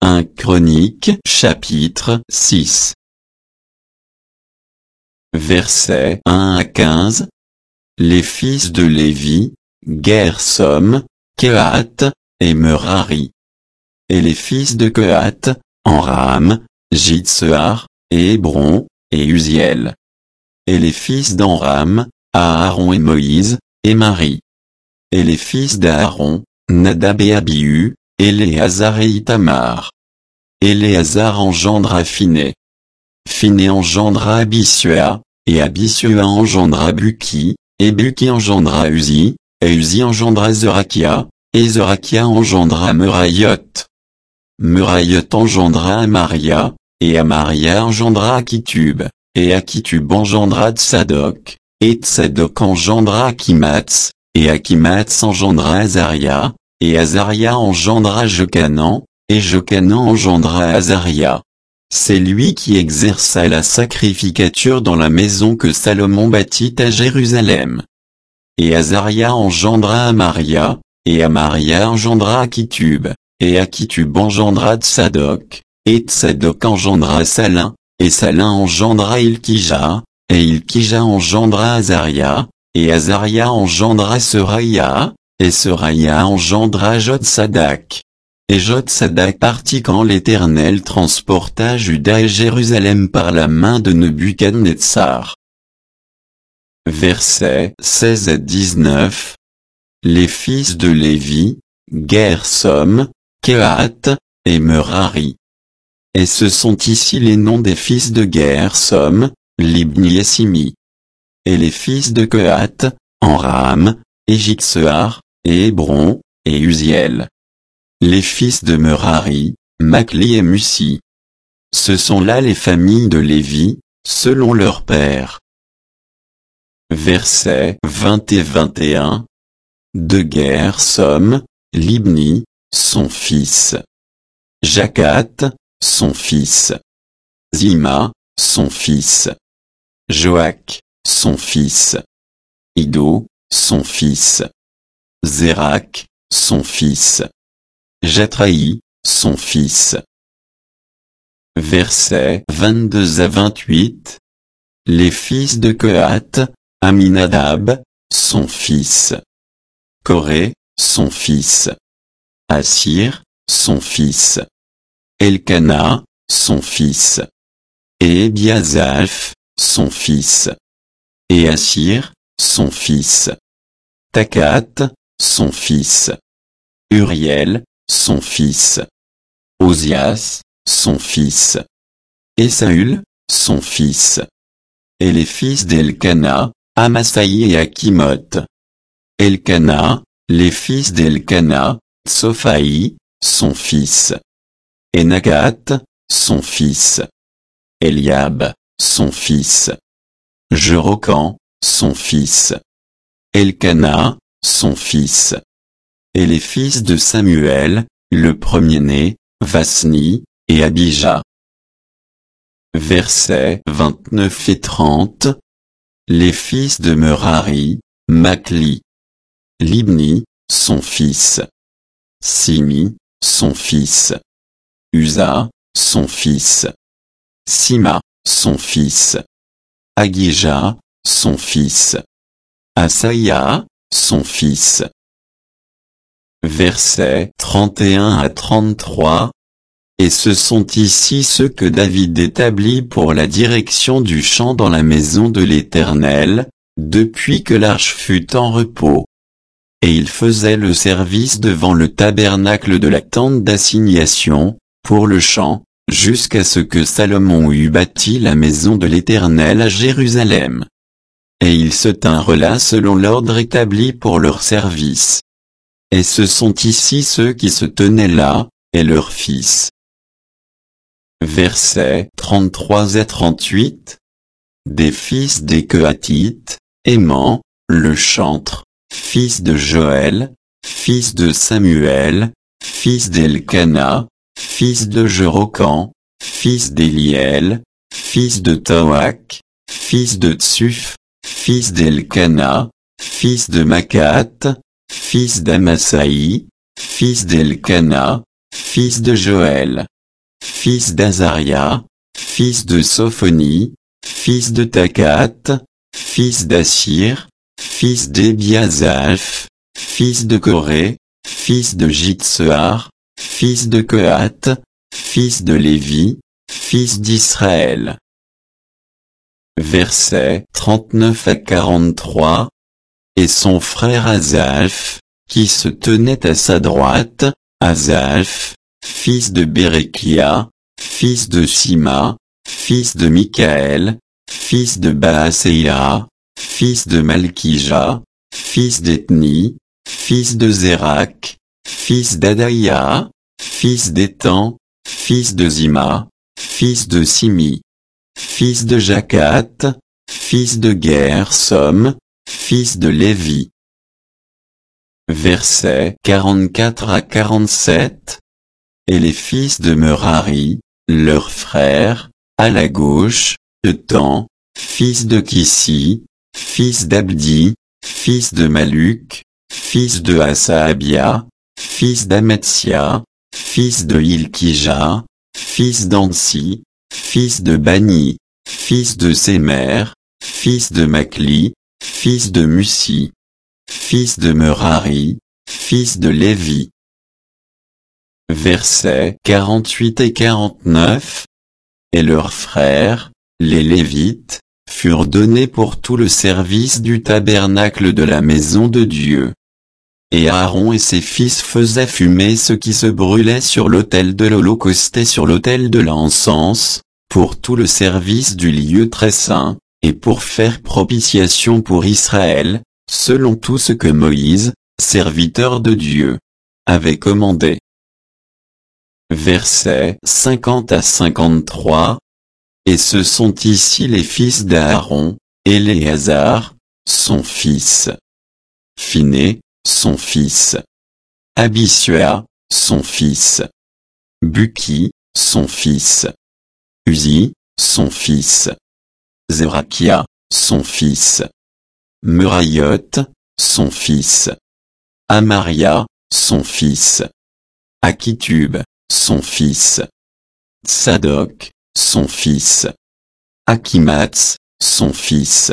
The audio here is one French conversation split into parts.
1 Chroniques chapitre 6. Versets 1 à 15. Les fils de Lévi, Gersom, Kehath, et Merari. Et les fils de Kehath, Amram, Jitsehar, et Hébron, et Uziel. Et les fils d'Amram, Aaron et Moïse, et Marie. Et les fils d'Aaron, Nadab et Abihu, Éléazar et Ithamar. Éléazar engendra Phiné. Phiné engendra Abishua, et Abishua engendra Buki, et Buki engendra Uzi, et Uzi engendra Zerakia, et Zerakia engendra Merayot. Merayot engendra Amaria, et Amaria engendra Akitub, et Akitub engendra Tsadok, et Tsadok engendra Akimatz, et Akimatz engendra Azaria, et Azaria engendra Jochanan, et Jochanan engendra Azaria. C'est lui qui exerça la sacrificature dans la maison que Salomon bâtit à Jérusalem. Et Azaria engendra Amaria, et Amaria engendra Akitub, et Akitub engendra Tsadok, et Tsadok engendra Salin, et Salin engendra Ilkija, et Ilkija engendra Azaria, et Azaria engendra Seraya, et Seraya engendra Jotsadak. Et Jotsadak partit quand l'Éternel transporta Juda et Jérusalem par la main de Nebuchadnezzar. Versets 16 à 19. Les fils de Lévi, Gersom, Kehath, et Merari. Et ce sont ici les noms des fils de Gersom, Libni et Simi. Et les fils de Kehath, Amram, et Jitsehar, et Hébron, et Uziel. Les fils de Merari, Makli et Musi. Ce sont là les familles de Lévi, selon leur père. Versets 20 et 21. De Gersom, Libni, son fils. Jakath, son fils. Zima, son fils. Joach, son fils. Ido, son fils. Zérak, son fils. Jatraï, son fils. Versets 22 à 28. Les fils de Kehath, Aminadab, son fils. Coré, son fils. Assir, son fils. Elkana, son fils. Et Ebiasaph, son fils. Et Assir, son fils. Takath, son fils. Uriel, son fils. Ozias, son fils. Et Saül, son fils. Et les fils d'Elkana, Amasaï et Akimoth. Elkana, les fils d'Elkana, Tsophaï, son fils. Et Nagath, son fils. Eliab, son fils. Jerocan, son fils. Elkana, son fils. Et les fils de Samuel, le premier-né, Vasni, et Abijah. Versets 29 et 30. Les fils de Merari, Makli. Libni, son fils. Simi, son fils. Uza, son fils. Sima, son fils. Agija, son fils. Asaïa, son fils. Versets 31 à 33. Et ce sont ici ceux que David établit pour la direction du chant dans la maison de l'Éternel, depuis que l'arche fut en repos. Et il faisait le service devant le tabernacle de la tente d'assignation, pour le chant, jusqu'à ce que Salomon eût bâti la maison de l'Éternel à Jérusalem. Et ils se tinrent là selon l'ordre établi pour leur service. Et ce sont ici ceux qui se tenaient là, et leurs fils. Versets 33 à 38. Des fils des Kehathites, Héman, le chantre, fils de Joël, fils de Samuel, fils d'Elkana, fils de Jerocan, fils d'Eliel, fils de Toach, fils de Tsuf, fils d'Elkana, fils de Makath, fils d'Amasaï, fils d'Elkana, fils de Joël. fils d'Azaria, fils de Sophonie, fils de Takat, fils d'Assir, fils d'Ebiasaph, fils de Coré, fils de Jitsuar, fils de Kohath, fils de Lévi, fils d'Israël. Versets 39 à 43. Et son frère Asaph, qui se tenait à sa droite, Asaph, fils de Bérekia, fils de Sima, fils de Michaël, fils de Baaséia, fils de Malkija, fils d'Ethni, fils de Zérak, fils d'Adaïa, fils d'Étan, fils de Zima, fils de Simi, fils de Jakat, fils de Gersom, fils de Lévi. Versets 44 à 47. Et les fils de Merari, leurs frères, à la gauche, Etan, fils de Kissi, fils d'Abdi, fils de Maluk, fils de Hasaabia, fils d'Ametsia, fils de Hilkija, fils d'Ansi, fils de Bani, fils de Sémer, fils de Makli, fils de Musi, fils de Merari, fils de Lévi. Versets 48 et 49. Et leurs frères, les Lévites, furent donnés pour tout le service du tabernacle de la maison de Dieu. Et Aaron et ses fils faisaient fumer ce qui se brûlait sur l'autel de l'holocauste et sur l'autel de l'encens, pour tout le service du lieu très saint, et pour faire propitiation pour Israël, selon tout ce que Moïse, serviteur de Dieu, avait commandé. Versets 50 à 53. Et ce sont ici les fils d'Aaron, Éléazar, son fils. Phiné, son fils. Abishua, son fils. Buki, son fils. Uzi, son fils. Zérakia, son fils. Merayot, son fils. Amaria, son fils. Akitub, son fils. Tsadok, son fils. Akimatz, son fils.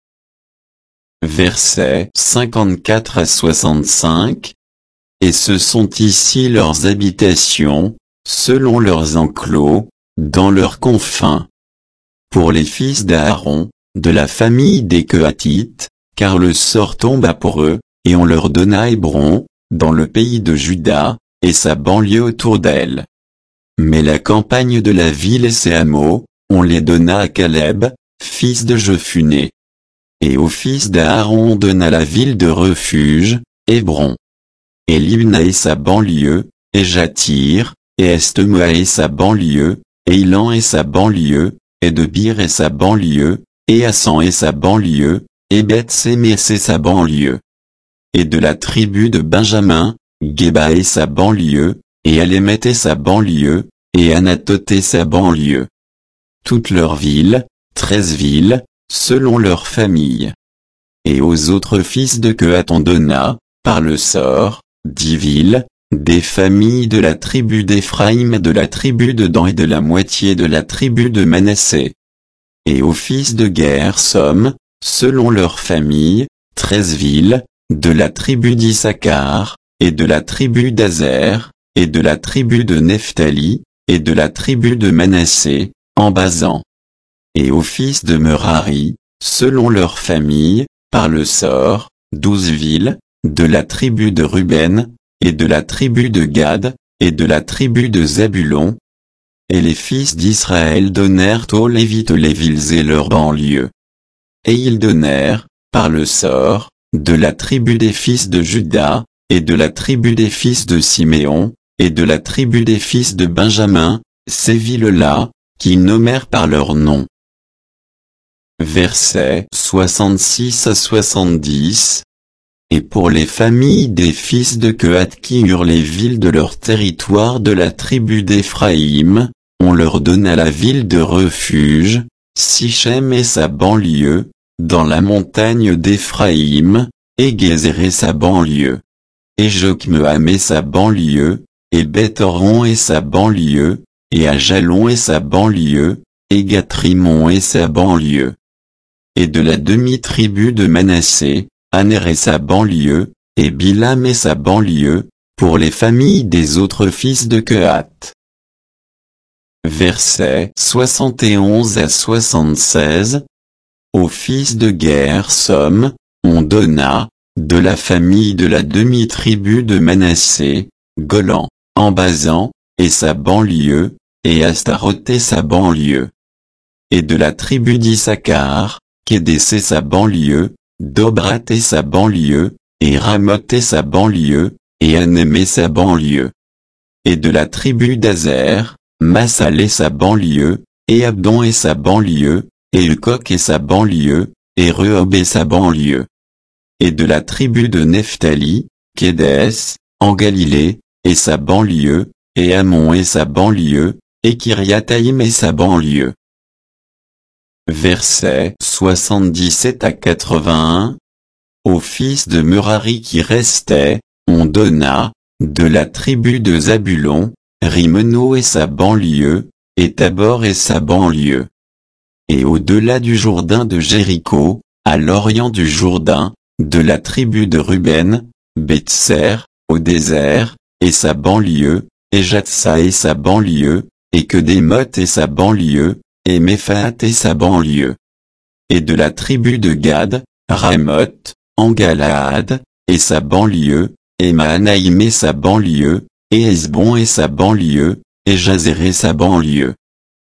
Versets 54 à 65. Et ce sont ici leurs habitations, selon leurs enclos, dans leurs confins. Pour les fils d'Aaron, de la famille des Kohathites, car le sort tomba pour eux, et on leur donna Hébron, dans le pays de Juda, et sa banlieue autour d'elle. Mais la campagne de la ville et ses hameaux, on les donna à Caleb, fils de Jephuné. Et aux fils d'Aaron on donna la ville de refuge, Hébron. Et Libna et sa banlieue, et Jatir, et Estemoa et sa banlieue, et Ilan et sa banlieue, et Debir et sa banlieue, et Assan et sa banlieue, et Beth-Sémès et sa banlieue. Et de la tribu de Benjamin, Geba et sa banlieue, et Alémet et sa banlieue, et Anathoth et sa banlieue. Toutes leurs villes, 13 villes, selon leurs familles. Et aux autres fils de Kohath on donna, par le sort, 10 villes, des familles de la tribu d'Éphraïm et de la tribu de Dan et de la moitié de la tribu de Manassé. Et aux fils de Gersom, selon leurs familles, 13 villes, de la tribu d'Issachar, et de la tribu d'Azer, et de la tribu de Nephtali, et de la tribu de Manassé, en Basan. Et aux fils de Merari, selon leurs familles, par le sort, 12 villes, de la tribu de Ruben, et de la tribu de Gad, et de la tribu de Zabulon. Et les fils d'Israël donnèrent aux Lévites les villes et leurs banlieues. Et ils donnèrent, par le sort, de la tribu des fils de Juda, et de la tribu des fils de Siméon, et de la tribu des fils de Benjamin, ces villes-là, qu'ils nommèrent par leur nom. Versets 66 à 70. Et pour les familles des fils de Kohath qui eurent les villes de leur territoire de la tribu d'Éphraïm, on leur donna la ville de refuge, Sichem et sa banlieue, dans la montagne d'Éphraïm, et Gézer et sa banlieue, et Jokmeam et sa banlieue, et Beth-Horon et sa banlieue, et Ajalon et sa banlieue, et Gath-Rimmon et sa banlieue. Et de la demi-tribu de Manassé, Aner et sa banlieue, et Bilam et sa banlieue, pour les familles des autres fils de Kehath. Versets 71 à 76. Aux fils de Gersom, on donna, de la famille de la demi-tribu de Manassé, Golan, en Basan, et sa banlieue, et Astaroth et sa banlieue. Et de la tribu d'Issachar, Kédès et sa banlieue, Dobrat et sa banlieue, et Ramoth et sa banlieue, et Anem et sa banlieue. Et de la tribu d'Azer, Massal et sa banlieue, et Abdon et sa banlieue, et Elcoq et sa banlieue, et Rehob et sa banlieue. Et de la tribu de Nephtali, Kédès, en Galilée, et sa banlieue, et Ammon et sa banlieue, et Kiriathaïm et sa banlieue. Versets 77 à 81. Aux fils de Merari qui restaient, on donna, de la tribu de Zabulon, Rimeno et sa banlieue, et Tabor et sa banlieue. Et au-delà du Jourdain de Jéricho, à l'orient du Jourdain, de la tribu de Ruben, Bétser, au désert, et sa banlieue, et Jatsa et sa banlieue, et Kedémoth et sa banlieue, et Méphaat et sa banlieue. Et de la tribu de Gad, Ramoth, en Galaad, et sa banlieue, et Mahanaïm et sa banlieue, et Hesbon et sa banlieue, et Jazer et sa banlieue.